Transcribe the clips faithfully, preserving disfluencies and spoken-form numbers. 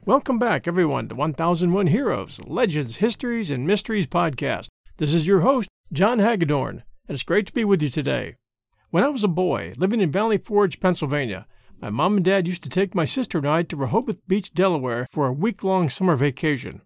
Welcome back, everyone, to one thousand one Heroes, Legends, Histories, and Mysteries podcast. This is your host, John Hagedorn, and it's great to be with you today. When I was a boy, living in Valley Forge, Pennsylvania, my mom and dad used to take my sister and I to Rehoboth Beach, Delaware, for a week-long summer vacation.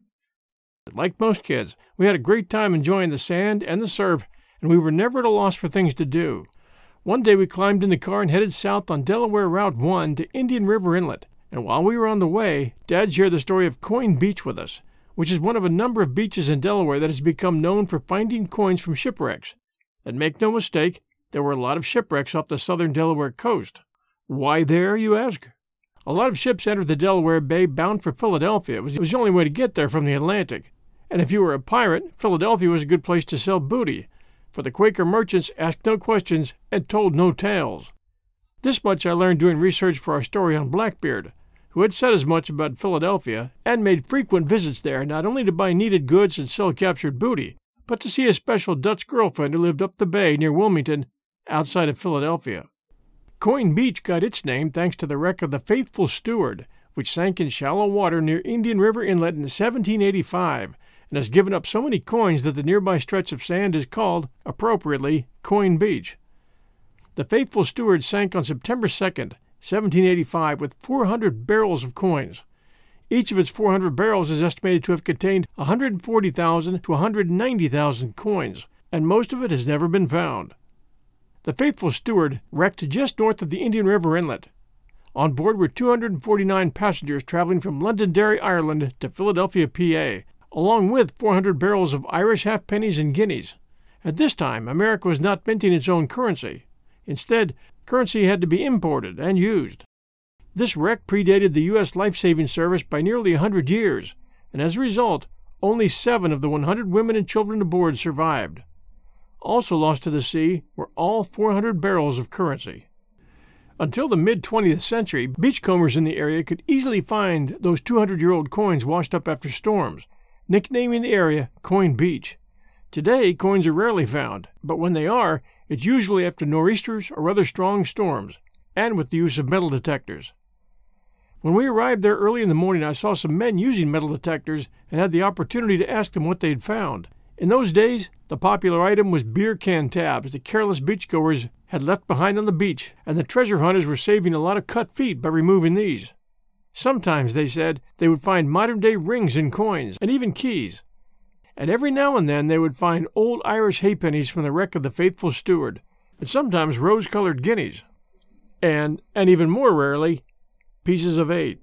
Like most kids, we had a great time enjoying the sand and the surf, and we were never at a loss for things to do. One day we climbed in the car and headed south on Delaware Route one to Indian River Inlet. And while we were on the way, Dad shared the story of Coin Beach with us, which is one of a number of beaches in Delaware that has become known for finding coins from shipwrecks. And make no mistake, there were a lot of shipwrecks off the southern Delaware coast. Why there, you ask? A lot of ships entered the Delaware Bay bound for Philadelphia. It was, it was the only way to get there from the Atlantic. And if you were a pirate, Philadelphia was a good place to sell booty, for the Quaker merchants asked no questions and told no tales. This much I learned doing research for our story on Blackbeard, who had said as much about Philadelphia and made frequent visits there not only to buy needed goods and sell captured booty, but to see a special Dutch girlfriend who lived up the bay near Wilmington, outside of Philadelphia. Coin Beach got its name thanks to the wreck of the Faithful Steward, which sank in shallow water near Indian River Inlet in seventeen eighty-five, and has given up so many coins that the nearby stretch of sand is called, appropriately, Coin Beach. The Faithful Steward sank on September second, seventeen eighty-five, with four hundred barrels of coins. Each of its four hundred barrels is estimated to have contained one hundred forty thousand to one hundred ninety thousand coins, and most of it has never been found. The Faithful Steward wrecked just north of the Indian River Inlet. On board were two hundred forty-nine passengers traveling from Londonderry, Ireland to Philadelphia, P A, along with four hundred barrels of Irish halfpennies and guineas. At this time, America was not minting its own currency. Instead, currency had to be imported and used. This wreck predated the U S life-saving service by nearly a hundred years, and as a result, only seven of the one hundred women and children aboard survived. Also lost to the sea were all four hundred barrels of currency. Until the mid-twentieth century, beachcombers in the area could easily find those two hundred-year-old coins washed up after storms, nicknaming the area Coin Beach. Today, coins are rarely found, but when they are, it's usually after nor'easters or other strong storms, and with the use of metal detectors. When we arrived there early in the morning, I saw some men using metal detectors and had the opportunity to ask them what they'd found. In those days, the popular item was beer can tabs the careless beachgoers had left behind on the beach, and the treasure hunters were saving a lot of cut feet by removing these. Sometimes, they said, they would find modern-day rings and coins, and even keys. And every now and then they would find old Irish halfpennies from the wreck of the Faithful Steward, and sometimes rose-colored guineas. And, and even more rarely, pieces of eight.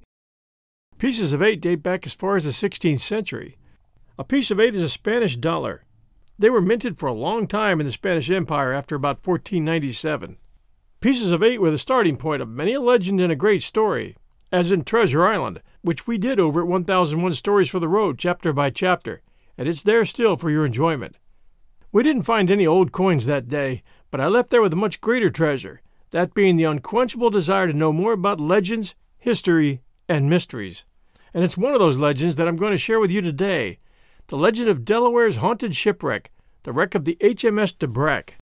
Pieces of eight date back as far as the sixteenth century. A piece of eight is a Spanish dollar. They were minted for a long time in the Spanish Empire after about fourteen ninety-seven. Pieces of eight were the starting point of many a legend and a great story, as in Treasure Island, which we did over at one thousand one Stories for the Road, chapter by chapter, and it's there still for your enjoyment. We didn't find any old coins that day, but I left there with a much greater treasure, that being the unquenchable desire to know more about legends, history, and mysteries. And it's one of those legends that I'm going to share with you today, the legend of Delaware's haunted shipwreck, the wreck of the H M S DeBrack.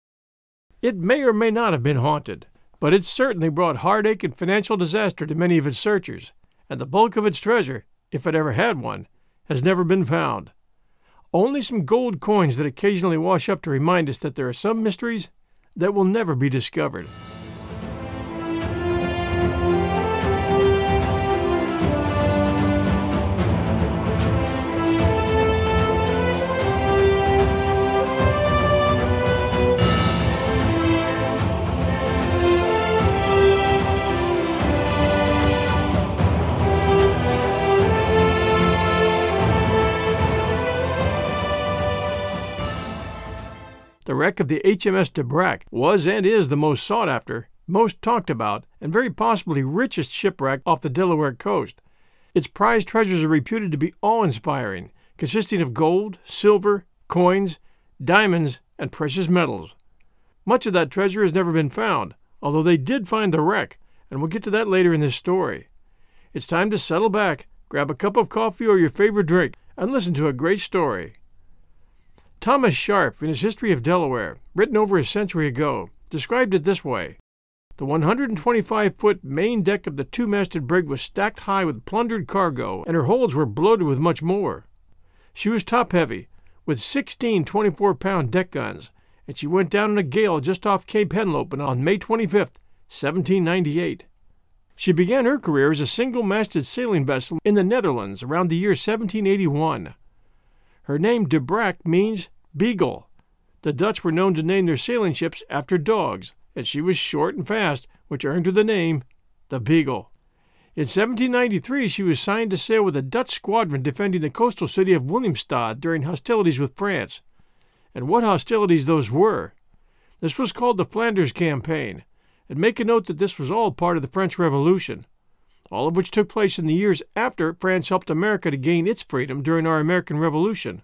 It may or may not have been haunted, but it certainly brought heartache and financial disaster to many of its searchers, and the bulk of its treasure, if it ever had one, has never been found. Only some gold coins that occasionally wash up to remind us that there are some mysteries that will never be discovered. The wreck of the H M S DeBrack was and is the most sought after, most talked about, and very possibly richest shipwreck off the Delaware coast. Its prized treasures are reputed to be awe-inspiring, consisting of gold, silver, coins, diamonds, and precious metals. Much of that treasure has never been found, although they did find the wreck, and we'll get to that later in this story. It's time to settle back, grab a cup of coffee or your favorite drink, and listen to a great story. Thomas Sharp, in his History of Delaware, written over a century ago, described it this way. The one hundred twenty-five foot main deck of the two-masted brig was stacked high with plundered cargo, and her holds were bloated with much more. She was top-heavy, with sixteen twenty-four pound deck guns, and she went down in a gale just off Cape Henlopen on May twenty-fifth, seventeen ninety-eight. She began her career as a single-masted sailing vessel in the Netherlands around the year seventeen eighty-one. Her name De Brack means beagle. The Dutch were known to name their sailing ships after dogs, and she was short and fast, which earned her the name the Beagle. In seventeen ninety-three, she was signed to sail with a Dutch squadron defending the coastal city of Willemstad during hostilities with France. And what hostilities those were! This was called the Flanders Campaign, and make a note that this was all part of the French Revolution, all of which took place in the years after France helped America to gain its freedom during our American Revolution.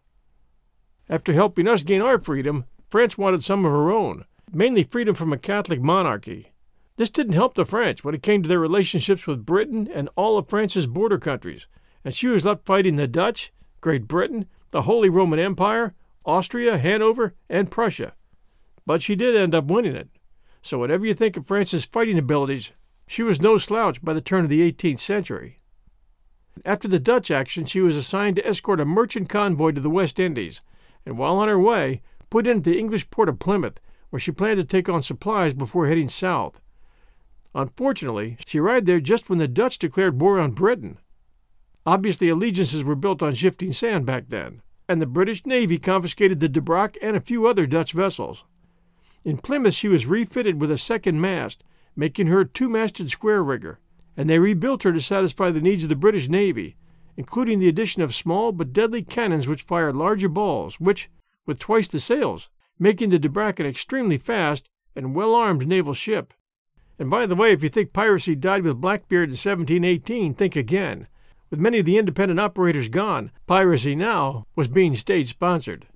After helping us gain our freedom, France wanted some of her own, mainly freedom from a Catholic monarchy. This didn't help the French when it came to their relationships with Britain and all of France's border countries, and she was left fighting the Dutch, Great Britain, the Holy Roman Empire, Austria, Hanover, and Prussia. But she did end up winning it. So whatever you think of France's fighting abilities, she was no slouch by the turn of the eighteenth century. After the Dutch action, she was assigned to escort a merchant convoy to the West Indies, and while on her way, put in at the English port of Plymouth, where she planned to take on supplies before heading south. Unfortunately, she arrived there just when the Dutch declared war on Britain. Obviously, allegiances were built on shifting sand back then, and the British Navy confiscated the De Brack and a few other Dutch vessels. In Plymouth, she was refitted with a second mast, making her a two-masted square rigger, and they rebuilt her to satisfy the needs of the British Navy, including the addition of small but deadly cannons which fired larger balls, which, with twice the sails, making the De Brack an extremely fast and well-armed naval ship. And by the way, if you think piracy died with Blackbeard in seventeen eighteen, think again. With many of the independent operators gone, piracy now was being state-sponsored.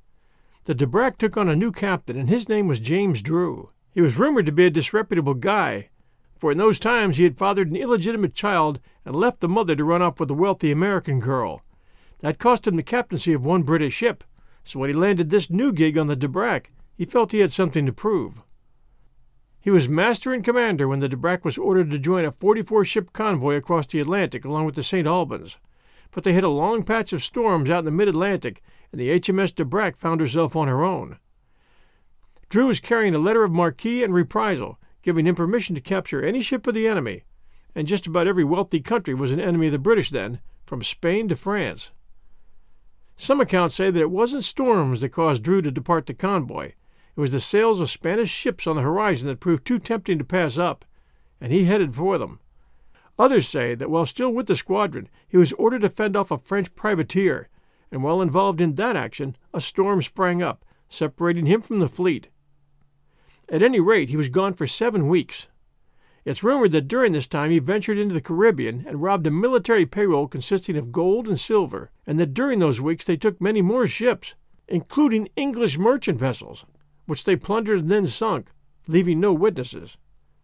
The De Brack took on a new captain, and his name was James Drew. He was rumored to be a disreputable guy, for in those times he had fathered an illegitimate child and left the mother to run off with a wealthy American girl. That cost him the captaincy of one British ship, so when he landed this new gig on the De Brack, he felt he had something to prove. He was master and commander when the De Brack was ordered to join a forty-four ship convoy across the Atlantic along with the Saint Albans. But they hit a long patch of storms out in the mid-Atlantic, and the H M S De Brack found herself on her own. Drew was carrying a letter of marque and reprisal, giving him permission to capture any ship of the enemy, and just about every wealthy country was an enemy of the British then, from Spain to France. Some accounts say that it wasn't storms that caused Drew to depart the convoy. It was the sails of Spanish ships on the horizon that proved too tempting to pass up, and he headed for them. Others say that while still with the squadron, he was ordered to fend off a French privateer, and while involved in that action, a storm sprang up, separating him from the fleet. At any rate, he was gone for seven weeks. It's rumored that during this time he ventured into the Caribbean and robbed a military payroll consisting of gold and silver, and that during those weeks they took many more ships, including English merchant vessels, which they plundered and then sunk, leaving no witnesses.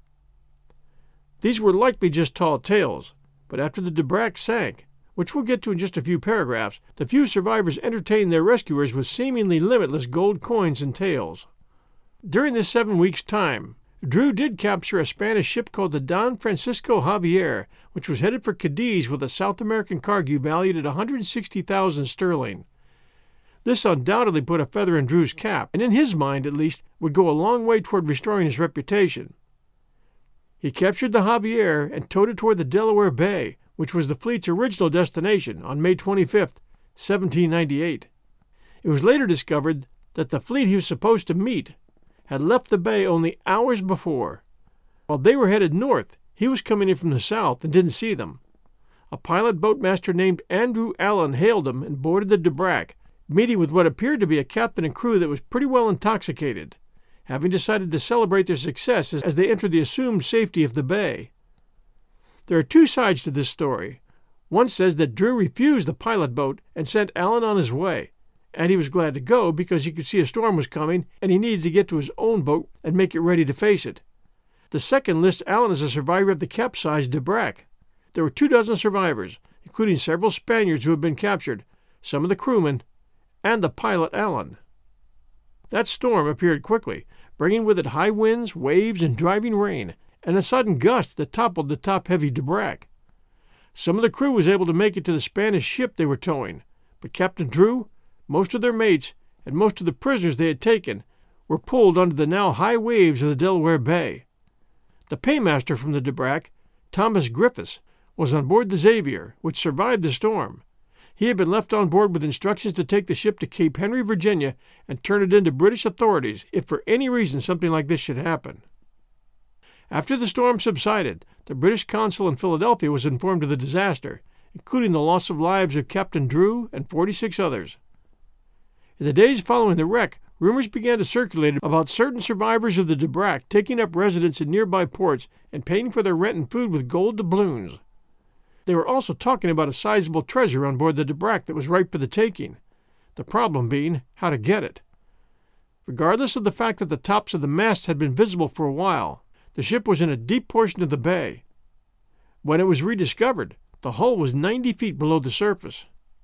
These were likely just tall tales, but after the De Brack sank, which we'll get to in just a few paragraphs, the few survivors entertained their rescuers with seemingly limitless gold coins and tales. During this seven weeks' time, Drew did capture a Spanish ship called the Don Francisco Javier, which was headed for Cadiz with a South American cargo valued at one hundred sixty thousand sterling. This undoubtedly put a feather in Drew's cap, and in his mind, at least, would go a long way toward restoring his reputation. He captured the Javier and towed it toward the Delaware Bay, which was the fleet's original destination, on May twenty-fifth, seventeen ninety-eight. It was later discovered that the fleet he was supposed to meet had left the bay only hours before. While they were headed north, he was coming in from the south and didn't see them. A pilot boatmaster named Andrew Allen hailed him and boarded the De Brack, meeting with what appeared to be a captain and crew that was pretty well intoxicated, having decided to celebrate their success as they entered the assumed safety of the bay. There are two sides to this story. One says that Drew refused the pilot boat and sent Allen on his way, and he was glad to go because he could see a storm was coming and he needed to get to his own boat and make it ready to face it. The second lists Allen as a survivor of the capsized De Brack. There were two dozen survivors, including several Spaniards who had been captured, some of the crewmen, and the pilot Allen. That storm appeared quickly, bringing with it high winds, waves, and driving rain, and a sudden gust that toppled the top-heavy Dubrak. Some of the crew was able to make it to the Spanish ship they were towing, but Captain Drew, most of their mates, and most of the prisoners they had taken were pulled under the now high waves of the Delaware Bay. The paymaster from the Dubrak, Thomas Griffiths, was on board the Xavier, which survived the storm. He had been left on board with instructions to take the ship to Cape Henry, Virginia, and turn it in to British authorities if for any reason something like this should happen. After the storm subsided, the British consul in Philadelphia was informed of the disaster, including the loss of lives of Captain Drew and forty-six others. In the days following the wreck, rumors began to circulate about certain survivors of the Dubrak taking up residence in nearby ports and paying for their rent and food with gold doubloons. They were also talking about a sizable treasure on board the Dubrak that was ripe for the taking, the problem being how to get it. Regardless of the fact that the tops of the masts had been visible for a while, the ship was in a deep portion of the bay. When it was rediscovered, the hull was ninety feet below the surface.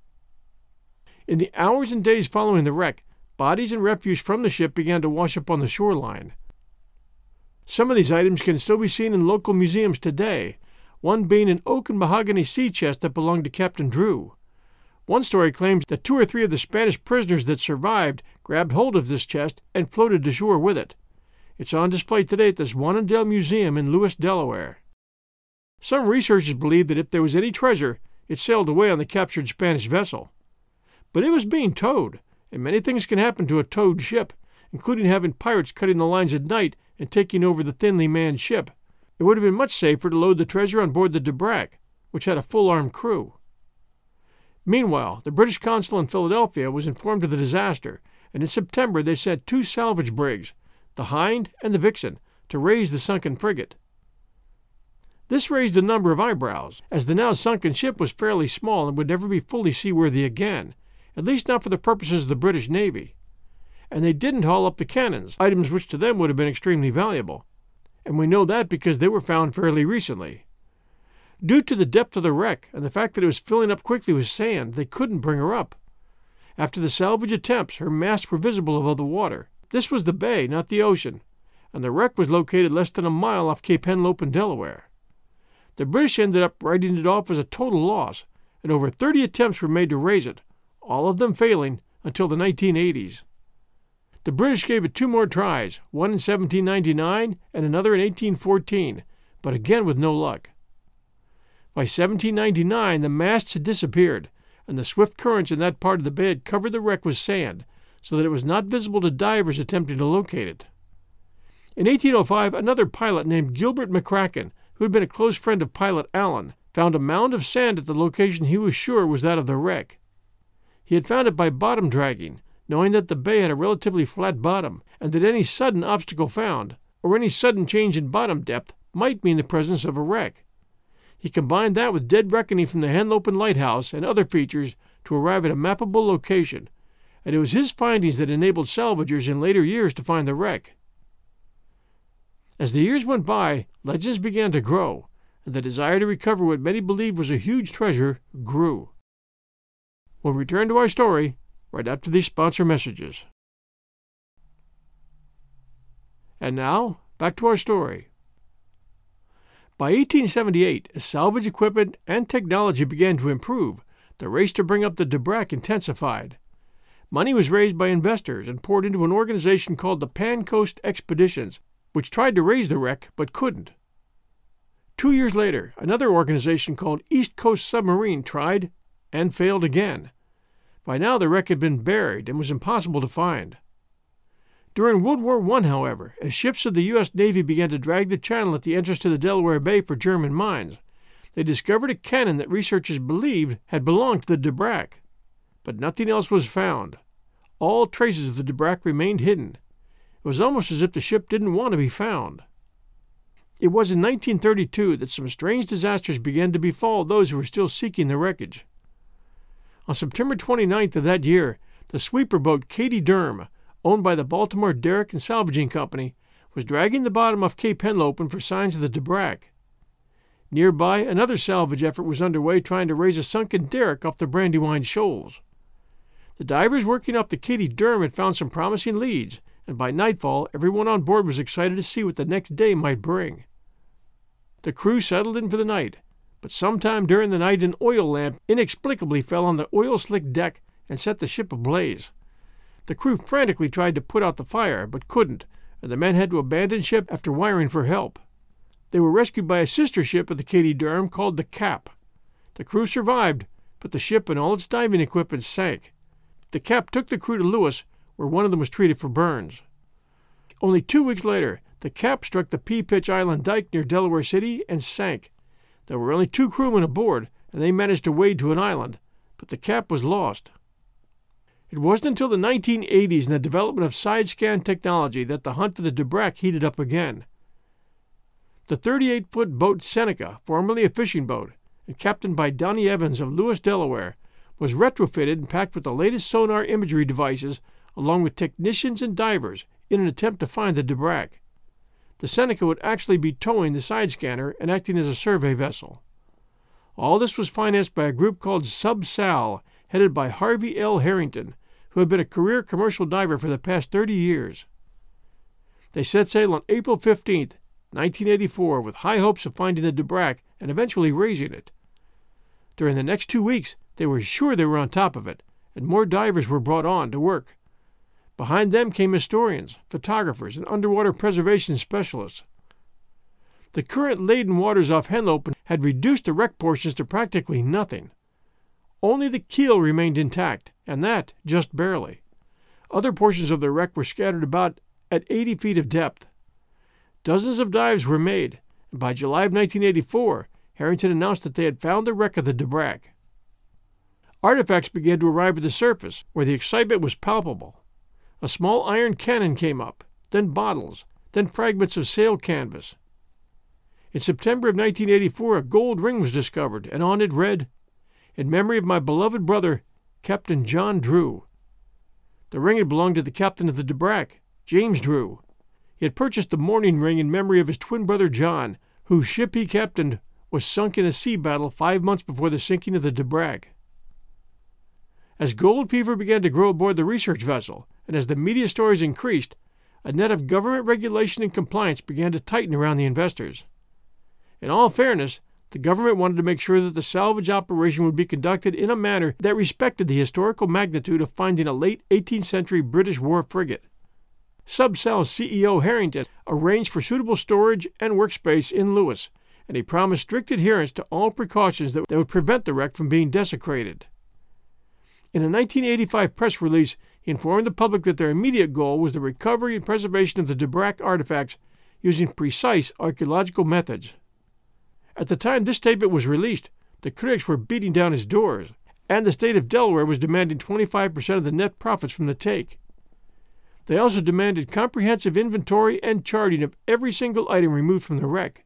In the hours and days following the wreck, bodies and refuse from the ship began to wash up on the shoreline. Some of these items can still be seen in local museums today, one being an oak and mahogany sea chest that belonged to Captain Drew. One story claims that two or three of the Spanish prisoners that survived grabbed hold of this chest and floated to shore with it. It's on display today at the Swannendale Museum in Lewis, Delaware. Some researchers believe that if there was any treasure, it sailed away on the captured Spanish vessel. But it was being towed, and many things can happen to a towed ship, including having pirates cutting the lines at night and taking over the thinly manned ship. It would have been much safer to load the treasure on board the Dubrak, which had a full-armed crew. Meanwhile, the British consul in Philadelphia was informed of the disaster, and in September they sent two salvage brigs, the Hind and the Vixen, to raise the sunken frigate. This raised a number of eyebrows, as the now sunken ship was fairly small and would never be fully seaworthy again, at least not for the purposes of the British Navy. And they didn't haul up the cannons, items which to them would have been extremely valuable. And we know that because they were found fairly recently. Due to the depth of the wreck and the fact that it was filling up quickly with sand, they couldn't bring her up. After the salvage attempts, her masts were visible above the water. This was the bay, not the ocean, and the wreck was located less than a mile off Cape Henlope in Delaware. The British ended up writing it off as a total loss, and over thirty attempts were made to raise it, all of them failing until the nineteen eighties. The British gave it two more tries, one in seventeen ninety-nine and another in eighteen fourteen, but again with no luck. By seventeen ninety-nine, the masts had disappeared, and the swift currents in that part of the bay had covered the wreck with sand, so that it was not visible to divers attempting to locate it. In eighteen oh five, another pilot named Gilbert McCracken, who had been a close friend of Pilot Allen, found a mound of sand at the location he was sure was that of the wreck. He had found it by bottom dragging, knowing that the bay had a relatively flat bottom, and that any sudden obstacle found, or any sudden change in bottom depth, might mean the presence of a wreck. He combined that with dead reckoning from the Henlopen Lighthouse and other features to arrive at a mappable location, and it was his findings that enabled salvagers in later years to find the wreck. As the years went by, legends began to grow, and the desire to recover what many believed was a huge treasure grew. We'll return to our story right after these sponsor messages. And now, back to our story. By eighteen seventy-eight, as salvage equipment and technology began to improve, the race to bring up the Dubrak intensified. Money was raised by investors and poured into an organization called the Pan Coast Expeditions, which tried to raise the wreck but couldn't. Two years later, another organization called East Coast Submarine tried and failed again. By now the wreck had been buried and was impossible to find. During World War One, however, as ships of the U S Navy began to drag the channel at the entrance to the Delaware Bay for German mines, they discovered a cannon that researchers believed had belonged to the Dubrak. But nothing else was found. All traces of the Dubrak remained hidden. It was almost as if the ship didn't want to be found. It was in nineteen thirty-two that some strange disasters began to befall those who were still seeking the wreckage. On September twenty-ninth of that year, the sweeper boat Katie Derm, owned by the Baltimore Derrick and Salvaging Company, was dragging the bottom off Cape Henlopen for signs of the Dubrak. Nearby, another salvage effort was underway trying to raise a sunken derrick off the Brandywine Shoals. The divers working off the Katie Derm had found some promising leads, and by nightfall everyone on board was excited to see what the next day might bring. The crew settled in for the night, but sometime during the night an oil lamp inexplicably fell on the oil-slick deck and set the ship ablaze. The crew frantically tried to put out the fire, but couldn't, and the men had to abandon ship after wiring for help. They were rescued by a sister ship of the Katie Durham called the Cap. The crew survived, but the ship and all its diving equipment sank. The Cap took the crew to Lewis, where one of them was treated for burns. Only two weeks later, the Cap struck the Pea-Pitch Island dike near Delaware City and sank. There were only two crewmen aboard, and they managed to wade to an island, but the Cap was lost. It wasn't until the nineteen eighties and the development of side-scan technology that the hunt for the Dubrak heated up again. The thirty-eight foot boat Seneca, formerly a fishing boat, and captained by Donnie Evans of Lewis, Delaware, was retrofitted and packed with the latest sonar imagery devices along with technicians and divers in an attempt to find the Dubrak. The Seneca would actually be towing the side scanner and acting as a survey vessel. All this was financed by a group called Sub-Sal, headed by Harvey L. Harrington, who had been a career commercial diver for the past thirty years. They set sail on April fifteenth, nineteen eighty-four, with high hopes of finding the Dubrak and eventually raising it. During the next two weeks, they were sure they were on top of it, and more divers were brought on to work. Behind them came historians, photographers, and underwater preservation specialists. The current-laden waters off Henlopen had reduced the wreck portions to practically nothing. Only the keel remained intact, and that just barely. Other portions of the wreck were scattered about at eighty feet of depth. Dozens of dives were made, and by July of nineteen eighty-four, Harrington announced that they had found the wreck of the Dubrak. Artifacts began to arrive at the surface, where the excitement was palpable. A small iron cannon came up, then bottles, then fragments of sail canvas. In September of nineteen eighty-four, a gold ring was discovered, and on it read, "In memory of my beloved brother, Captain John Drew." The ring had belonged to the captain of the Dubrak, James Drew. He had purchased the mourning ring in memory of his twin brother John, whose ship he captained was sunk in a sea battle five months before the sinking of the Dubrak. As gold fever began to grow aboard the research vessel, and as the media stories increased, a net of government regulation and compliance began to tighten around the investors. In all fairness, the government wanted to make sure that the salvage operation would be conducted in a manner that respected the historical magnitude of finding a late eighteenth century British war frigate. Sub-Sal's C E O Harrington arranged for suitable storage and workspace in Lewis, and he promised strict adherence to all precautions that would prevent the wreck from being desecrated. In a nineteen eighty-five press release, he informed the public that their immediate goal was the recovery and preservation of the Dubrak artifacts using precise archaeological methods. At the time this statement was released, the critics were beating down his doors, and the state of Delaware was demanding twenty-five percent of the net profits from the take. They also demanded comprehensive inventory and charting of every single item removed from the wreck.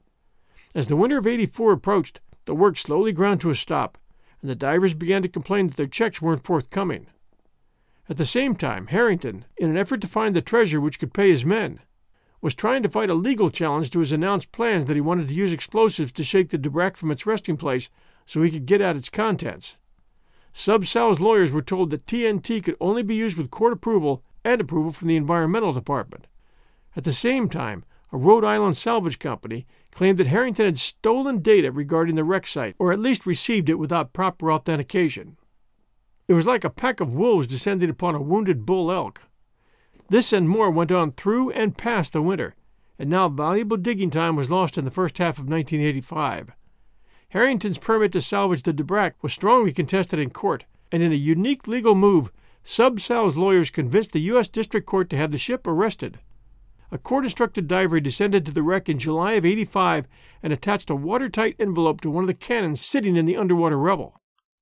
As the winter of eighty-four approached, the work slowly ground to a stop, and the divers began to complain that their checks weren't forthcoming. At the same time, Harrington, in an effort to find the treasure which could pay his men, was trying to fight a legal challenge to his announced plans that he wanted to use explosives to shake the Dubrak from its resting place so he could get at its contents. Sub-Sal's lawyers were told that T N T could only be used with court approval and approval from the Environmental Department. At the same time, a Rhode Island salvage company claimed that Harrington had stolen data regarding the wreck site, or at least received it without proper authentication. It was like a pack of wolves descending upon a wounded bull elk. This and more went on through and past the winter, and now valuable digging time was lost in the first half of nineteen eighty-five. Harrington's permit to salvage the Dubrak was strongly contested in court, and in a unique legal move, Sub-Sal's lawyers convinced the U S District Court to have the ship arrested. A court-instructed diver descended to the wreck in July of eighty-five and attached a watertight envelope to one of the cannons sitting in the underwater rubble.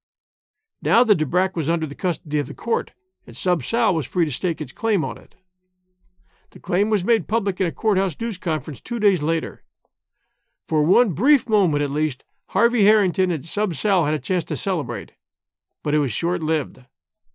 Now the Dubrak was under the custody of the court, and Sub-Sal was free to stake its claim on it. The claim was made public in a courthouse news conference two days later. For one brief moment at least, Harvey Harrington and Sub-Sal had a chance to celebrate, but it was short-lived.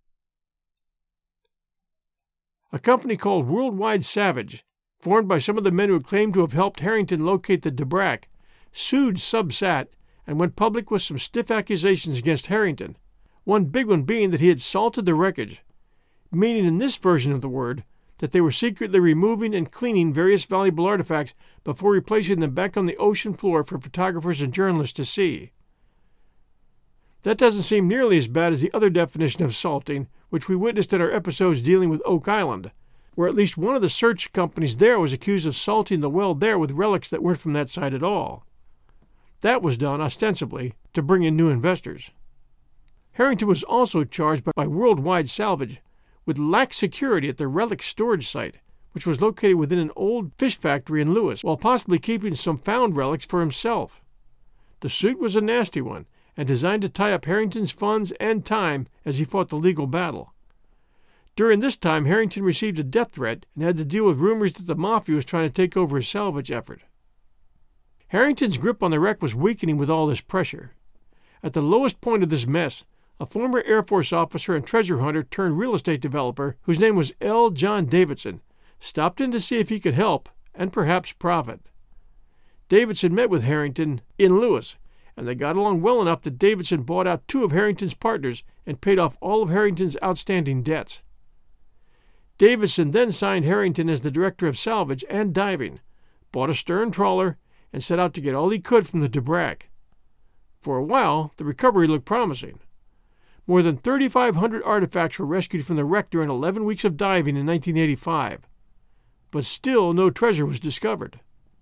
A company called Worldwide Savage, formed by some of the men who had claimed to have helped Harrington locate the Dubrak, sued Sub-Sat and went public with some stiff accusations against Harrington, one big one being that he had salted the wreckage, meaning in this version of the word that they were secretly removing and cleaning various valuable artifacts before replacing them back on the ocean floor for photographers and journalists to see. That doesn't seem nearly as bad as the other definition of salting, which we witnessed in our episodes dealing with Oak Island, where at least one of the search companies there was accused of salting the well there with relics that weren't from that site at all. That was done, ostensibly, to bring in new investors. Harrington was also charged by Worldwide Salvage with lax security at their relic storage site, which was located within an old fish factory in Lewis, while possibly keeping some found relics for himself. The suit was a nasty one, and designed to tie up Harrington's funds and time as he fought the legal battle. During this time, Harrington received a death threat and had to deal with rumors that the Mafia was trying to take over his salvage effort. Harrington's grip on the wreck was weakening with all this pressure. At the lowest point of this mess, a former Air Force officer and treasure hunter turned real estate developer, whose name was L. John Davidson, stopped in to see if he could help and perhaps profit. Davidson met with Harrington in Lewis, and they got along well enough that Davidson bought out two of Harrington's partners and paid off all of Harrington's outstanding debts. Davidson then signed Harrington as the director of salvage and diving, bought a stern trawler, and set out to get all he could from the Dubrak. For a while, the recovery looked promising. More than thirty-five hundred artifacts were rescued from the wreck during eleven weeks of diving in nineteen eighty-five. But still no treasure was discovered.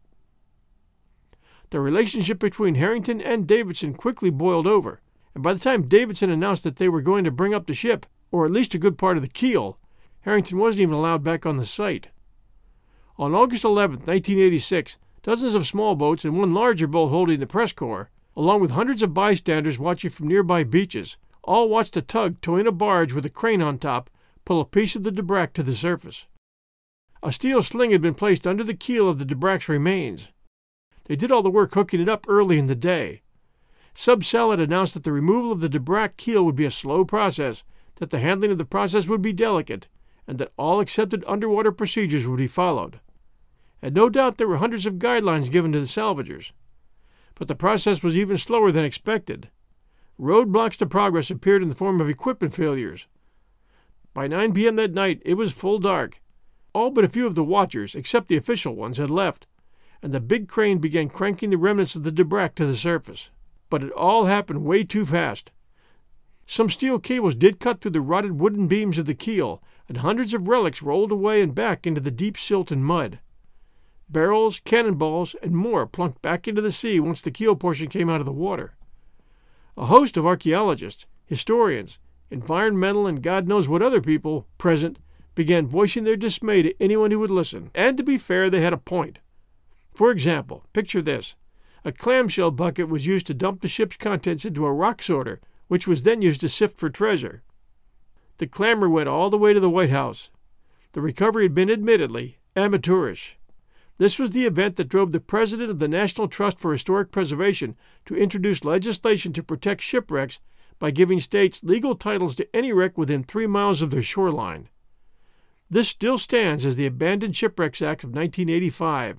The relationship between Harrington and Davidson quickly boiled over, and by the time Davidson announced that they were going to bring up the ship, or at least a good part of the keel, Harrington wasn't even allowed back on the site. On August eleventh, nineteen eighty-six, dozens of small boats and one larger boat holding the press corps, along with hundreds of bystanders watching from nearby beaches, all watched a tug towing a barge with a crane on top pull a piece of the Dubrak to the surface. A steel sling had been placed under the keel of the Dubrak's remains. They did all the work hooking it up early in the day. Subsel had announced that the removal of the Dubrak keel would be a slow process, that the handling of the process would be delicate, and that all accepted underwater procedures would be followed. And no doubt there were hundreds of guidelines given to the salvagers. But the process was even slower than expected. Roadblocks to progress appeared in the form of equipment failures. By nine p.m. that night, it was full dark. All but a few of the watchers, except the official ones, had left, and the big crane began cranking the remnants of the Dubrak to the surface. But it all happened way too fast. Some steel cables did cut through the rotted wooden beams of the keel, and hundreds of relics rolled away and back into the deep silt and mud. Barrels, cannonballs, and more plunked back into the sea once the keel portion came out of the water. A host of archaeologists, historians, environmental, and God knows what other people present began voicing their dismay to anyone who would listen, and to be fair, they had a point. For example, picture this. A clamshell bucket was used to dump the ship's contents into a rock sorter, which was then used to sift for treasure. The clamor went all the way to the White House. The recovery had been admittedly amateurish. This was the event that drove the president of the National Trust for Historic Preservation to introduce legislation to protect shipwrecks by giving states legal titles to any wreck within three miles of their shoreline. This still stands as the Abandoned Shipwrecks Act of nineteen eighty-five.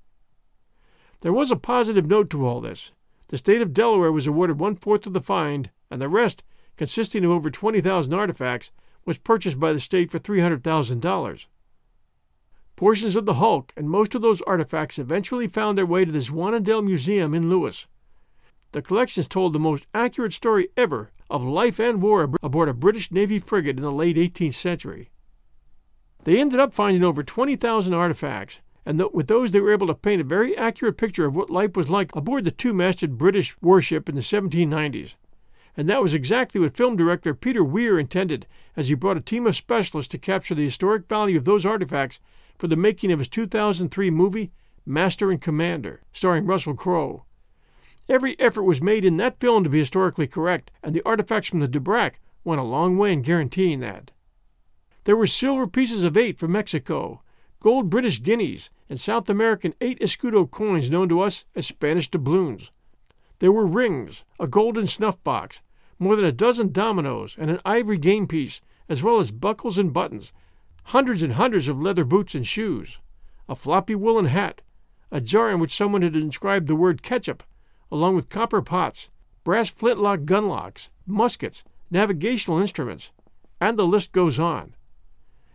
There was a positive note to all this. The state of Delaware was awarded one-fourth of the find, and the rest, consisting of over twenty thousand artifacts, was purchased by the state for three hundred thousand dollars. Portions of the hulk and most of those artifacts eventually found their way to the Zwanendale Museum in Lewis. The collections told the most accurate story ever of life and war aboard a British Navy frigate in the late eighteenth century. They ended up finding over twenty thousand artifacts, and th- with those they were able to paint a very accurate picture of what life was like aboard the two-masted British warship in the seventeen nineties. And that was exactly what film director Peter Weir intended as he brought a team of specialists to capture the historic value of those artifacts for the making of his two thousand three movie, Master and Commander, starring Russell Crowe. Every effort was made in that film to be historically correct, and the artifacts from the Dubrak went a long way in guaranteeing that. There were silver pieces of eight from Mexico, gold British guineas, and South American eight escudo coins known to us as Spanish doubloons. There were rings, a golden snuff box, more than a dozen dominoes, and an ivory game piece, as well as buckles and buttons, hundreds and hundreds of leather boots and shoes, a floppy woolen hat, a jar in which someone had inscribed the word ketchup, along with copper pots, brass flintlock gun locks, muskets, navigational instruments, and the list goes on.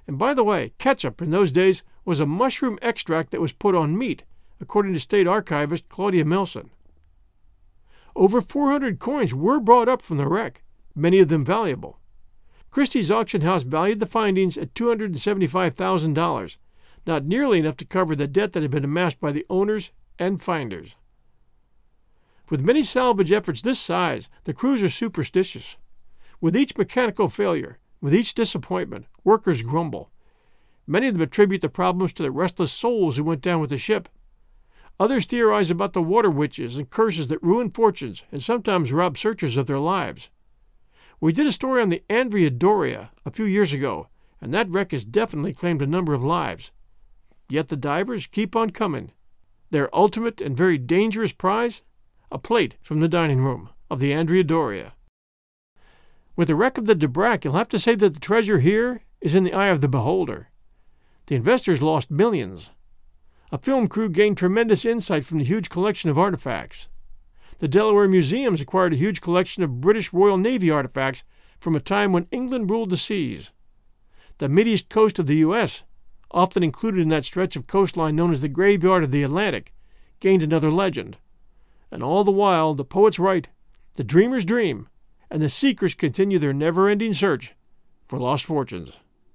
And by the way, ketchup in those days was a mushroom extract that was put on meat, according to State Archivist Claudia Milson. Over four hundred coins were brought up from the wreck, many of them valuable. Christie's auction house valued the findings at two hundred seventy-five thousand dollars, not nearly enough to cover the debt that had been amassed by the owners and finders. With many salvage efforts this size, the crews are superstitious. With each mechanical failure, with each disappointment, workers grumble. Many of them attribute the problems to the restless souls who went down with the ship. Others theorize about the water witches and curses that ruin fortunes and sometimes rob searchers of their lives. We did a story on the Andrea Doria a few years ago, and that wreck has definitely claimed a number of lives. Yet the divers keep on coming. Their ultimate and very dangerous prize? A plate from the dining room of the Andrea Doria. With the wreck of the Dubrak, you'll have to say that the treasure here is in the eye of the beholder. The investors lost millions. A film crew gained tremendous insight from the huge collection of artifacts. The Delaware Museums acquired a huge collection of British Royal Navy artifacts from a time when England ruled the seas. The mid-east coast of the U S, often included in that stretch of coastline known as the Graveyard of the Atlantic, gained another legend. And all the while, the poets write, the dreamers dream, and the seekers continue their never-ending search for lost fortunes.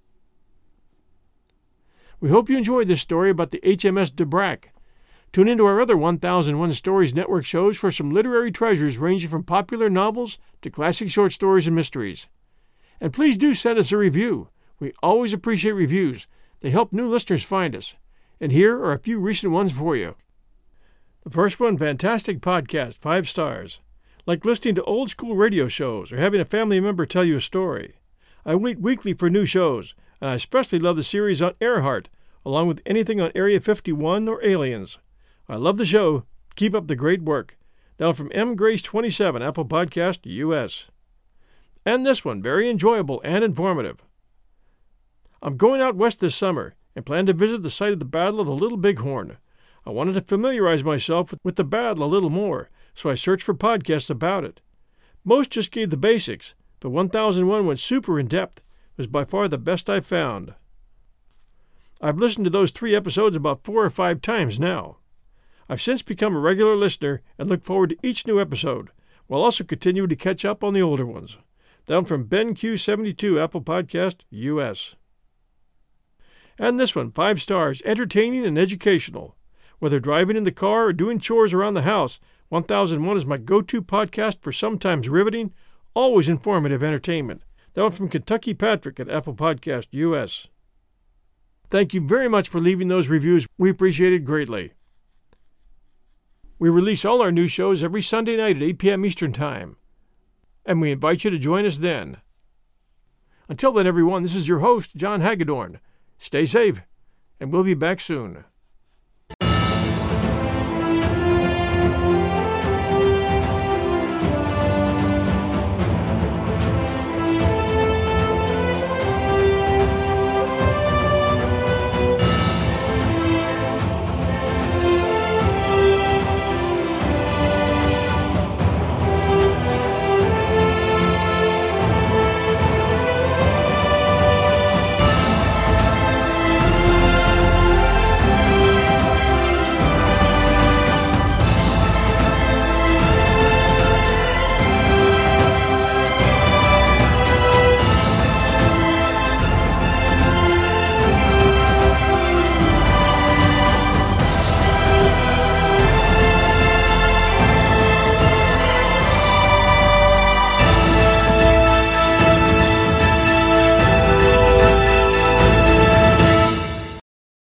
We hope you enjoyed this story about the H M S Dubrak. Tune into our other one thousand one Stories Network shows for some literary treasures ranging from popular novels to classic short stories and mysteries. And please do send us a review. We always appreciate reviews. They help new listeners find us. And here are a few recent ones for you. The first one, fantastic podcast, five stars. Like listening to old school radio shows or having a family member tell you a story. I wait weekly for new shows, and I especially love the series on Earhart, along with anything on Area fifty-one or aliens. I love the show. Keep up the great work. Down from M Grace twenty-seven, Apple Podcast, U S. And this one, very enjoyable and informative. I'm going out west this summer and plan to visit the site of the Battle of the Little Bighorn. I wanted to familiarize myself with the battle a little more, so I searched for podcasts about it. Most just gave the basics, but one thousand one went super in-depth. It was by far the best I've found. I've listened to those three episodes about four or five times now. I've since become a regular listener and look forward to each new episode, while also continuing to catch up on the older ones. Down from Ben Q seventy-two, Apple Podcast, U S. And this one, five stars, entertaining and educational. Whether driving in the car or doing chores around the house, one thousand one is my go-to podcast for sometimes riveting, always informative entertainment. That one from Kentucky Patrick at Apple Podcast, U S. Thank you very much for leaving those reviews. We appreciate it greatly. We release all our new shows every Sunday night at eight p.m. Eastern Time, and we invite you to join us then. Until then, everyone, this is your host, John Hagedorn. Stay safe, and we'll be back soon.